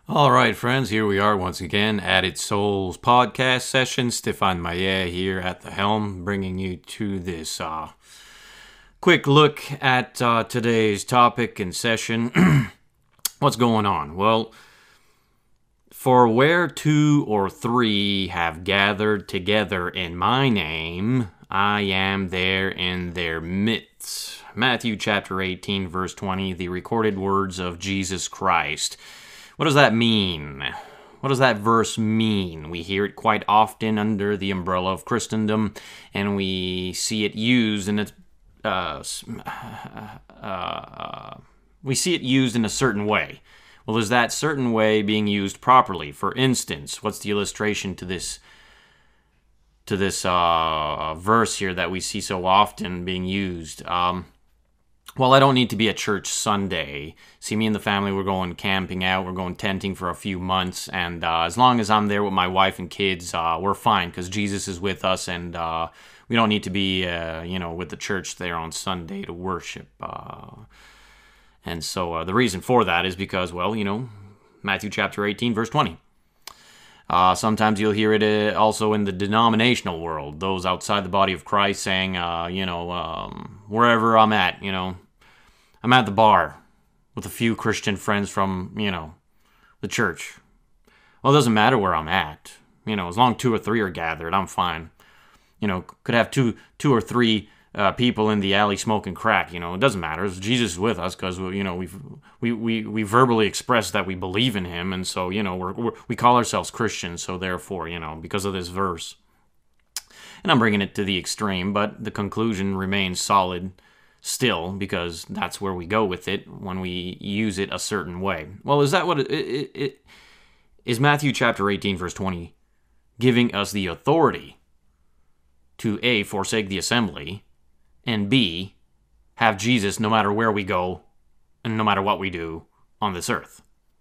All right, friends, here we are once again, Added Souls podcast session. Stefan Maillet here at the helm, bringing you to this quick look at today's topic and session. What's going on? Well, for where two or three have gathered together in my name, I am there in their midst. Matthew chapter 18, verse 20, the recorded words of Jesus Christ. What does that mean? What does that verse mean? We hear it quite often under the umbrella of Christendom, and we see it used in a certain way. Well, is that certain way being used properly? For instance, what's the illustration to this verse here that we see so often being used? Well, I don't need to be at church Sunday. See, me and the family, we're going camping out. We're going tenting for a few months. And as long as I'm there with my wife and kids, we're fine because Jesus is with us. And we don't need to be, with the church there on Sunday to worship. And so the reason for that is because, Matthew chapter 18, verse 20. Sometimes you'll hear it also in the denominational world. Those outside the body of Christ saying, wherever I'm at, I'm at the bar with a few Christian friends from, the church. Well, it doesn't matter where I'm at. As long as two or three are gathered, I'm fine. Could have two or three people in the alley smoking crack. It doesn't matter. Jesus is with us because we verbally express that we believe in Him, and so we call ourselves Christians. So therefore, because of this verse, and I'm bringing it to the extreme, but the conclusion remains solid still because that's where we go with it when we use it a certain way. Well, is that what it is? Matthew chapter 18, verse 20, giving us the authority to A, forsake the assembly, and B, have Jesus no matter where we go and no matter what we do on this earth?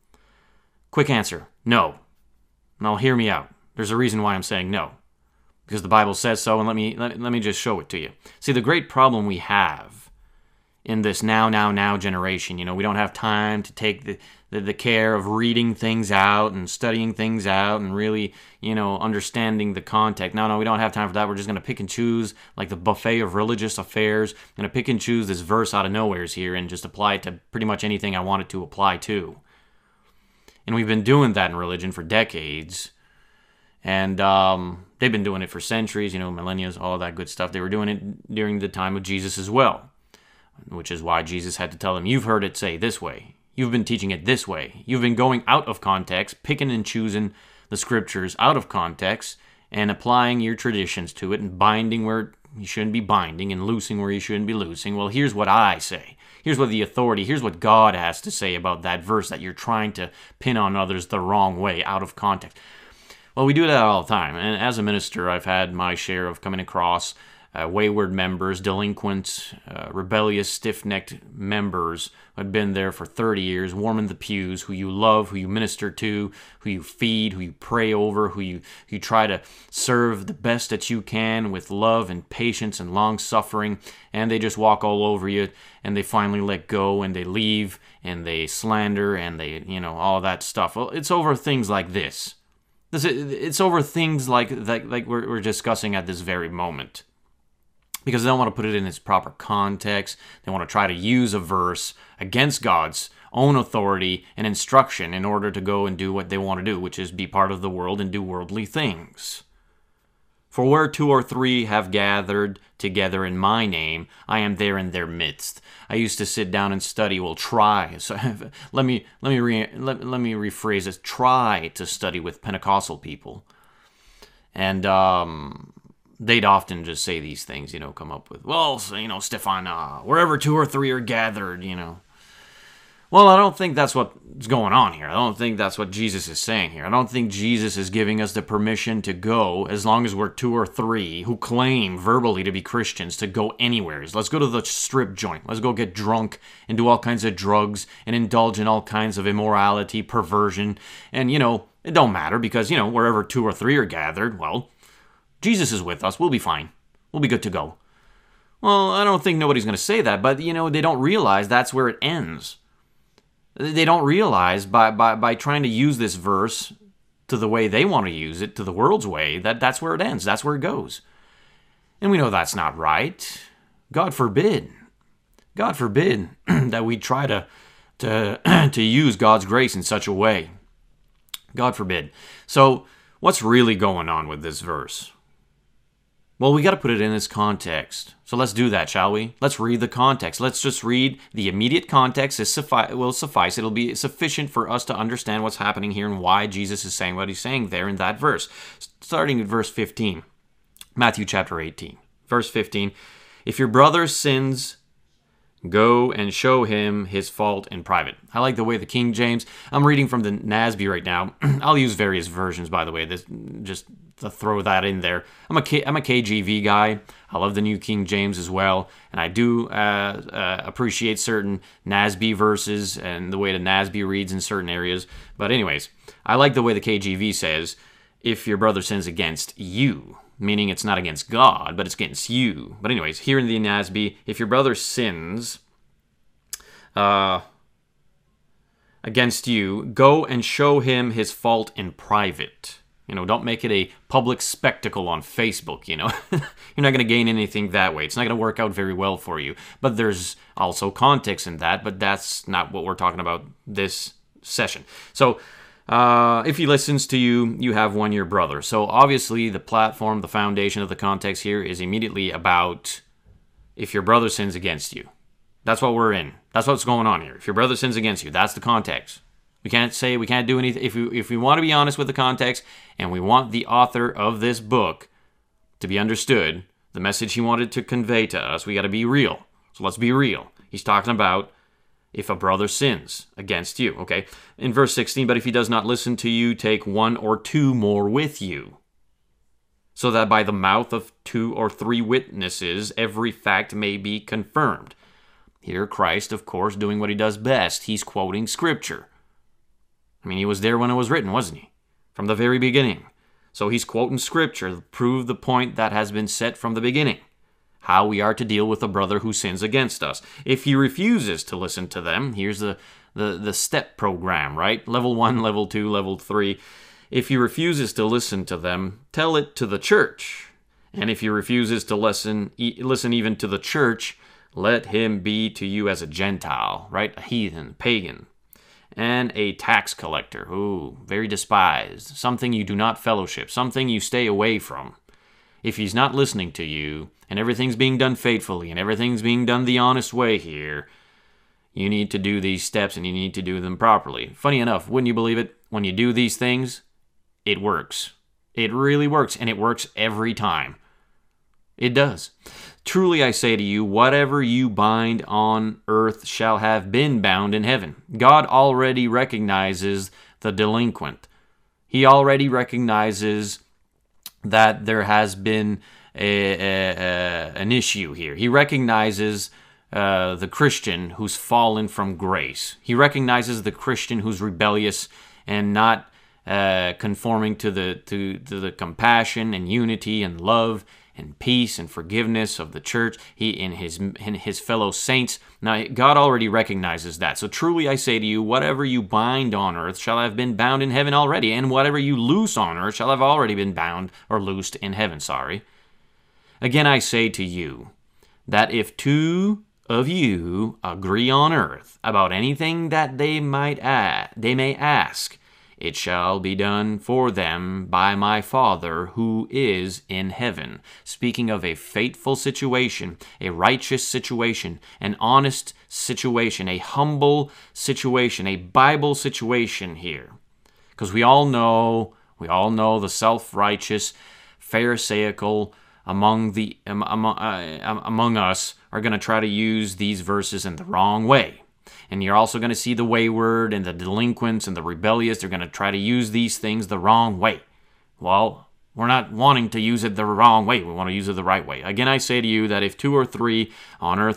Quick answer, no. Now hear me out. There's a reason why I'm saying no. Because the Bible says so, and let me just show it to you. See, the great problem we have in this now generation, we don't have time to take the care of reading things out and studying things out and really, understanding the context. No, we don't have time for that. We're just going to pick and choose, like the buffet of religious affairs. I'm going to pick and choose this verse out of nowheres here and just apply it to pretty much anything I want it to apply to. And we've been doing that in religion for decades. And they've been doing it for centuries, millennia, all that good stuff. They were doing it during the time of Jesus as well, which is why Jesus had to tell them, you've heard it say this way. You've been teaching it this way. You've been going out of context, picking and choosing the scriptures out of context and applying your traditions to it and binding where you shouldn't be binding and loosing where you shouldn't be loosing. Well, here's what I say. Here's what the authority, here's what God has to say about that verse that you're trying to pin on others the wrong way, out of context. Well, we do that all the time. And as a minister, I've had my share of coming across wayward members, delinquent, rebellious, stiff-necked members who had been there for 30 years, warming the pews, who you love, who you minister to, who you feed, who you pray over, who you try to serve the best that you can with love and patience and long-suffering, and they just walk all over you, and they finally let go, and they leave, and they slander, and they, all that stuff. Well, it's over things like this. It's over things like we're discussing at this very moment. Because they don't want to put it in its proper context. They want to try to use a verse against God's own authority and instruction in order to go and do what they want to do, which is be part of the world and do worldly things. For where two or three have gathered together in my name, I am there in their midst. I used to sit down and study. Well, try. So let me rephrase this. Try to study with Pentecostal people, and they'd often just say these things. Come up with, well, Stefan, wherever two or three are gathered, Well, I don't think that's what's going on here. I don't think that's what Jesus is saying here. I don't think Jesus is giving us the permission to go, as long as we're two or three who claim verbally to be Christians, to go anywhere. Let's go to the strip joint. Let's go get drunk and do all kinds of drugs and indulge in all kinds of immorality, perversion. And, it don't matter because, wherever two or three are gathered, well, Jesus is with us. We'll be fine. We'll be good to go. Well, I don't think nobody's going to say that, but, they don't realize that's where it ends. They don't realize by trying to use this verse to the way they want to use it, to the world's way, that's where it ends. That's where it goes. And we know that's not right. God forbid. God forbid that we try to use God's grace in such a way. God forbid. So, what's really going on with this verse? Well, we got to put it in its context. So let's do that, shall we? Let's read the context. Let's just read the immediate context. It will suffice. It'll be sufficient for us to understand what's happening here and why Jesus is saying what he's saying there in that verse. Starting at verse 15. Matthew chapter 18. Verse 15. If your brother sins, go and show him his fault in private. I like the way the King James. I'm reading from the NASB right now. I'll use various versions, by the way. This just to throw that in there. I'm a KJV guy. I love the New King James as well, and I do appreciate certain NASB verses and the way the NASB reads in certain areas. But anyways, I like the way the KJV says, "If your brother sins against you," meaning it's not against God, but it's against you. But anyways, here in the NASB, if your brother sins against you, go and show him his fault in private. Don't make it a public spectacle on Facebook, You're not going to gain anything that way. It's not going to work out very well for you. But there's also context in that, but that's not what we're talking about this session. So, if he listens to you, you have won your brother. So obviously the platform, the foundation of the context here is immediately about if your brother sins against you. That's what we're in. That's what's going on here. If your brother sins against you, that's the context. We can't do anything. If we want to be honest with the context and we want the author of this book to be understood, the message he wanted to convey to us, we got to be real. So let's be real. He's talking about if a brother sins against you, okay? In verse 16, but if he does not listen to you, take one or two more with you, so that by the mouth of 2 or 3 witnesses every fact may be confirmed. Here Christ, of course, doing what he does best. He's quoting Scripture. I mean, he was there when it was written, wasn't he? From the very beginning. So he's quoting Scripture to prove the point that has been set from the beginning. How we are to deal with a brother who sins against us. If he refuses to listen to them, here's the step program, right? Level 1, level 2, level 3. If he refuses to listen to them, tell it to the church. And if he refuses to listen even to the church, let him be to you as a Gentile, right? A heathen, pagan, and a tax collector. Ooh, very despised. Something you do not fellowship, something you stay away from. If he's not listening to you, and everything's being done faithfully, and everything's being done the honest way here, you need to do these steps, and you need to do them properly. Funny enough, wouldn't you believe it? When you do these things, it works. It really works, and it works every time. It does. Truly I say to you, whatever you bind on earth shall have been bound in heaven. God already recognizes the delinquent. He already recognizes that there has been an issue here. He recognizes the Christian who's fallen from grace. He recognizes the Christian who's rebellious and not conforming to the compassion and unity and love and peace and forgiveness of the church, in his fellow saints. Now, God already recognizes that. So truly I say to you, whatever you bind on earth shall have been bound in heaven already, and whatever you loose on earth shall have already been bound or loosed in heaven. Again I say to you, that if 2 of you agree on earth about anything that they may ask, it shall be done for them by my Father who is in heaven. Speaking of a faithful situation, a righteous situation, an honest situation, a humble situation, a Bible situation here. Because we all know the self-righteous, pharisaical among us are going to try to use these verses in the wrong way. And you're also going to see the wayward and the delinquents and the rebellious. They're going to try to use these things the wrong way. Well, we're not wanting to use it the wrong way. We want to use it the right way. Again, I say to you that if 2 or 3 on earth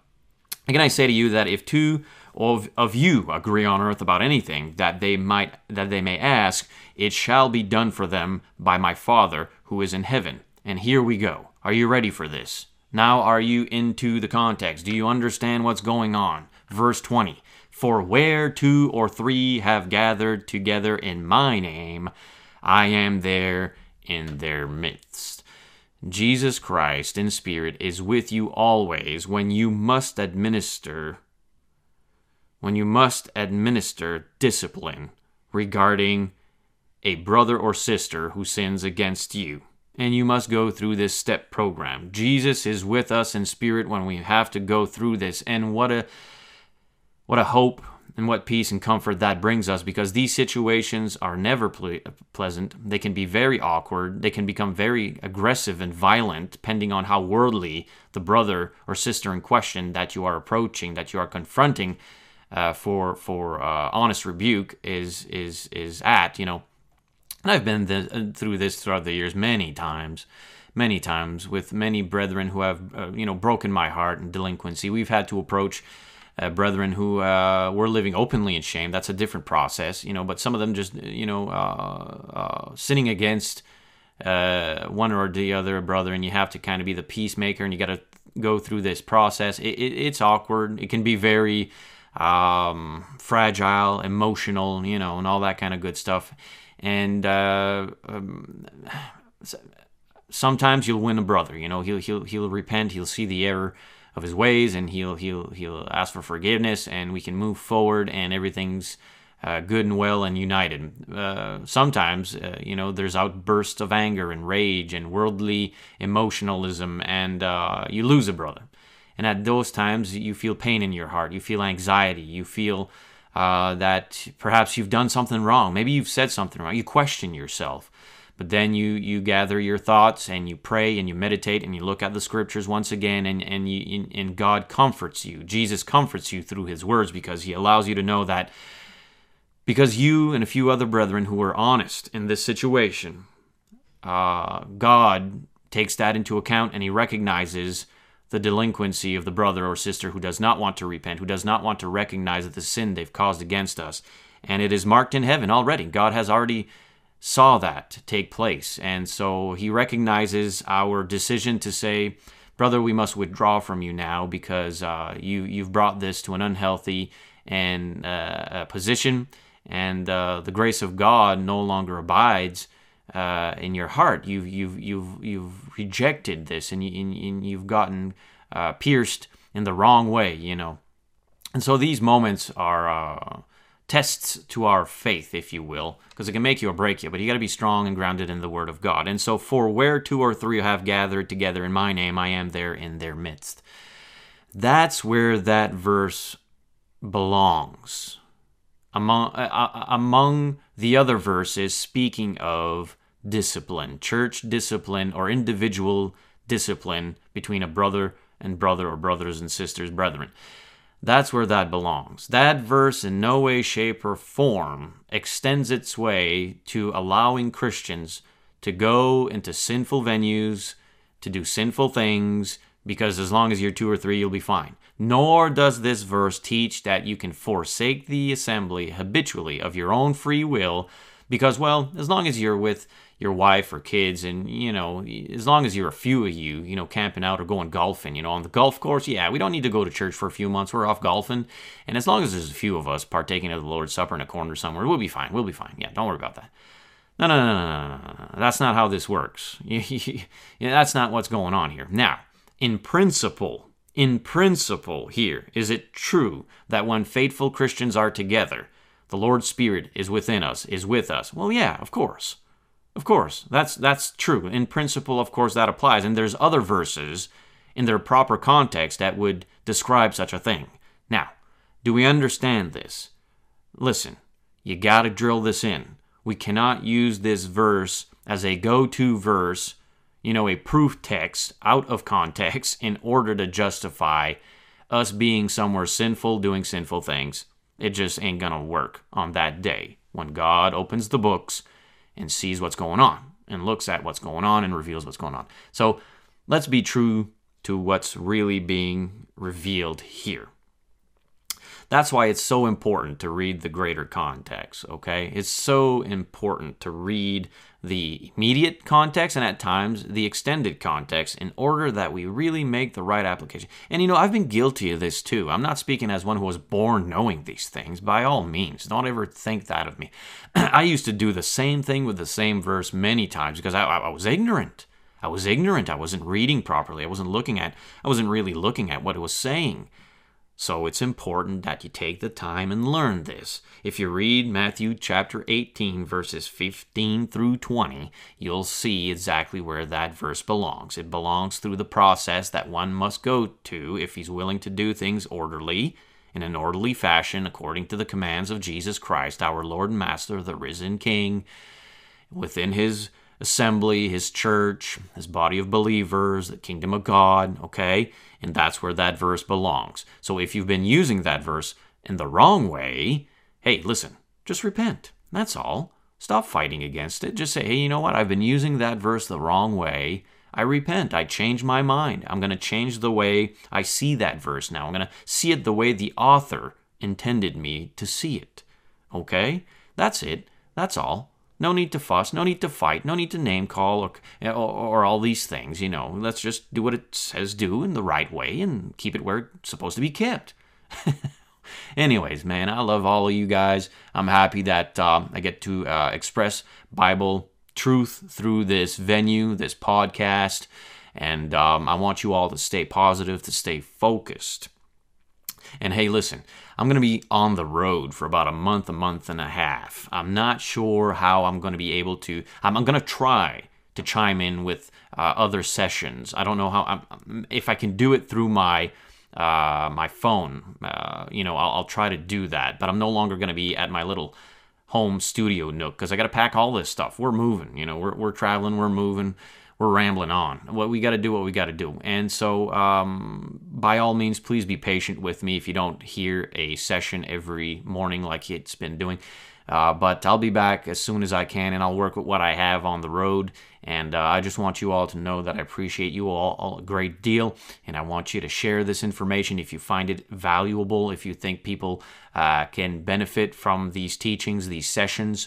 if 2 of you agree on earth about anything that they may ask, it shall be done for them by my Father who is in heaven. And here we go. Are you ready for this? Now are you into the context? Do you understand what's going on? Verse 20, For where 2 or 3 have gathered together in my name, I am there in their midst. Jesus Christ in spirit is with you always when you must administer discipline regarding a brother or sister who sins against you. And you must go through this step program. Jesus is with us in spirit when we have to go through this. And what a hope and what peace and comfort that brings us, because these situations are never pleasant. They can be very awkward. They can become very aggressive and violent, depending on how worldly the brother or sister in question that you are approaching, that you are confronting for honest rebuke is at, And I've been through this throughout the years many times with many brethren who have, broken my heart in delinquency. We've had to approach brethren who were living openly in shame. That's a different process, but some of them just, sinning against one or the other brother, and you have to kind of be the peacemaker, and you got to go through this process. It's awkward. It can be very fragile, emotional, and all that kind of good stuff. And sometimes you'll win a brother. He'll repent. He'll see the error of his ways, and he'll ask for forgiveness, and we can move forward, and everything's good and well and united. Sometimes, there's outbursts of anger and rage and worldly emotionalism, and you lose a brother. And at those times, you feel pain in your heart. You feel anxiety. You feel that perhaps you've done something wrong. Maybe you've said something wrong. You question yourself. But then you gather your thoughts, and you pray, and you meditate, and you look at the scriptures once again, and God comforts you. Jesus comforts you through his words, because he allows you to know that because you and a few other brethren who were honest in this situation, God takes that into account, and he recognizes the delinquency of the brother or sister who does not want to repent, who does not want to recognize the sin they've caused against us. And it is marked in heaven already. God has already saw that take place. And so he recognizes our decision to say, brother, we must withdraw from you now, because you've brought this to an unhealthy and position, and the grace of God no longer abides in your heart. You've rejected this, and you've gotten pierced in the wrong way, And so these moments are tests to our faith, if you will, because it can make you or break you, but you got to be strong and grounded in the Word of God. And so, for where 2 or 3 have gathered together in my name, I am there in their midst. That's where that verse belongs. Among the other verses speaking of discipline, church discipline, or individual discipline between a brother and brother, or brothers and sisters, brethren. That's where that belongs. That verse in no way, shape, or form extends its way to allowing Christians to go into sinful venues, to do sinful things, because as long as you're 2 or 3, you'll be fine. Nor does this verse teach that you can forsake the assembly habitually of your own free will, because, well, as long as you're with your wife or kids, and, as long as you're a few of you, camping out or going golfing, on the golf course, yeah, we don't need to go to church for a few months. We're off golfing. And as long as there's a few of us partaking of the Lord's Supper in a corner somewhere, we'll be fine. We'll be fine. Yeah, don't worry about that. No. That's not how this works. That's not what's going on here. Now, in principle here, is it true that when faithful Christians are together, the Lord's Spirit is within us, is with us? Well, yeah, of course. Of course, that's true. In principle, of course, that applies. And there's other verses in their proper context that would describe such a thing. Now, do we understand this? Listen, you got to drill this in. We cannot use this verse as a go-to verse, a proof text out of context in order to justify us being somewhere sinful, doing sinful things. It just ain't gonna work on that day when God opens the books and sees what's going on, and looks at what's going on, and reveals what's going on. So let's be true to what's really being revealed here. That's why it's so important to read the greater context, okay? It's so important to read the immediate context and at times the extended context in order that we really make the right application. And I've been guilty of this too. I'm not speaking as one who was born knowing these things. By all means, don't ever think that of me. I used to do the same thing with the same verse many times because I was ignorant. I was ignorant. I wasn't reading properly. I wasn't really looking at what it was saying. So it's important that you take the time and learn this. If you read Matthew chapter 18, verses 15 through 20, you'll see exactly where that verse belongs. It belongs through the process that one must go to if he's willing to do things orderly, in an orderly fashion, according to the commands of Jesus Christ, our Lord and Master, the risen King, within his assembly, his church, his body of believers, the kingdom of God, okay? And that's where that verse belongs. So if you've been using that verse in the wrong way, hey, listen, just repent. That's all. Stop fighting against it. Just say, hey, you know what? I've been using that verse the wrong way. I repent. I change my mind. I'm going to change the way I see that verse now. I'm going to see it the way the author intended me to see it. Okay? That's it. That's all. No need to fuss, no need to fight, no need to name call or all these things, Let's just do what it says do in the right way and keep it where it's supposed to be kept. Anyways, man, I love all of you guys. I'm happy that I get to express Bible truth through this venue, this podcast, and I want you all to stay positive, to stay focused. And hey, listen, I'm going to be on the road for about a month and a half. I'm not sure how I'm going to be able to. I'm going to try to chime in with other sessions. I don't know how. If I can do it through my phone. I'll try to do that. But I'm no longer going to be at my little home studio nook because I got to pack all this stuff. We're moving. We're traveling. We're moving. We're rambling on. We got to do what we got to do. And so, by all means, please be patient with me if you don't hear a session every morning like it's been doing. But I'll be back as soon as I can, and I'll work with what I have on the road. And I just want you all to know that I appreciate you all a great deal, and I want you to share this information if you find it valuable, if you think people can benefit from these teachings, these sessions,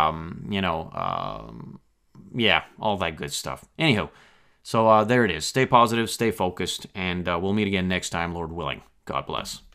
yeah, all that good stuff. Anyhow, so there it is. Stay positive, stay focused, and we'll meet again next time, Lord willing. God bless.